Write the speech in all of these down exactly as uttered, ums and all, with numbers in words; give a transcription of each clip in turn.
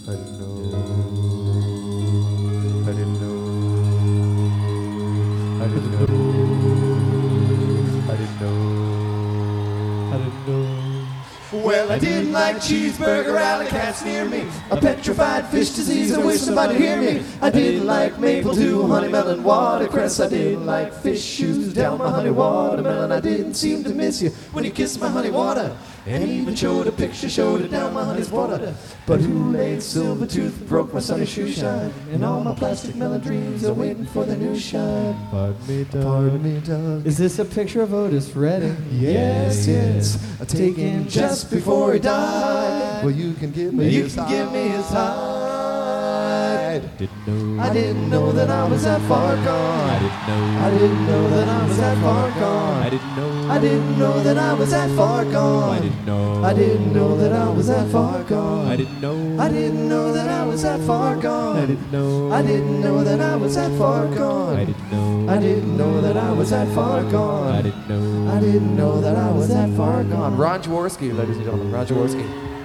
I didn't know. I didn't know. I didn't know. I didn't know. I didn't know. Well, I didn't like cheeseburger, alley cats near me, a petrified fish disease, I wish somebody hear me. I didn't like maple dew, honey melon, watercress. I didn't like fish shoes down my honey watermelon. I didn't seem to miss you when you kissed my honey water, and even showed a picture, showed it down my honey's water. But who laid silver tooth broke my sunny shoe shine, and all my plastic melon dreams are waiting for the new shine. Pardon me, Doug. Pardon me, Doug. Is this a picture of Otis Redding? Yes, yes, taken just before he died. Well, you can give me You his can give me his hide. Didn't know. I didn't know that I was that far I gone. didn't know. I didn't know that I was that far I gone. didn't know. I didn't know that I was that far I gone. didn't know. I didn't know that I was that far gone. I didn't know. I didn't know that I was that far I gone. didn't know. I didn't know that I was that far I gone. didn't know. I didn't know that I was that far gone. I didn't know. I didn't know that I was that far gone. Ron Jaworski, ladies and gentlemen, Ron Jaworski.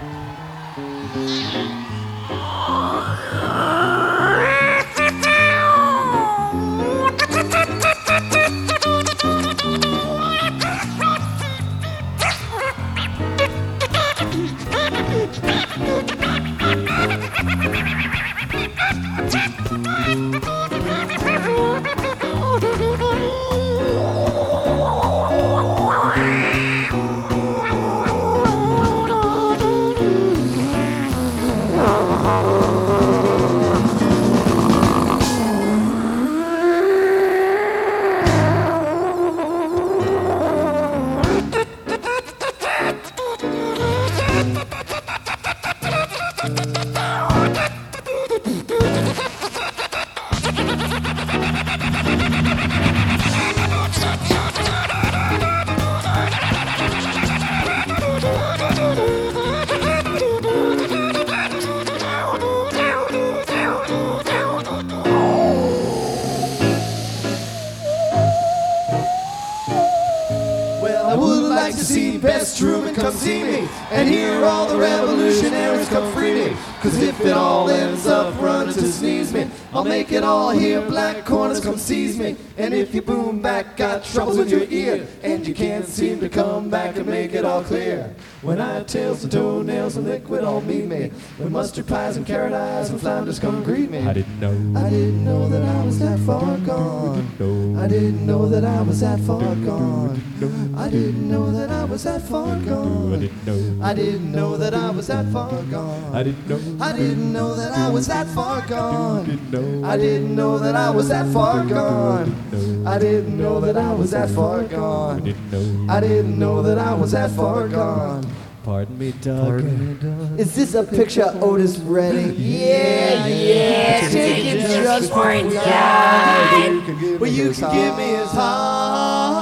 Well, I would like to see Best Truman come see me, and hear all the revolutionaries come free me. Cause if it all ends up running to sneeze me, I'll make it all here, black corners come seize me. And if you boom back, got troubles with your ear, and you can't seem to come back and make it all clear. When I tails and toenails and liquid all meet me, when mustard pies and carrot eyes and flounders come greet me. I didn't know. I didn't know that I was that far gone. I didn't know that I was that far gone. I didn't know that I was that far I gone. didn't know. I didn't know that I was that far gone. I didn't know. I didn't know that I was that far gone. Didn't know. I didn't know that I was that far gone. No. I didn't know that I was that far I gone. didn't know. I didn't know that I was that far gone. Pardon me, Doug. Pardon me, Doug. Is this a picture of Otis Redding? Yeah, yeah, take it just for a guy. You can give Well, me you his can give me his heart.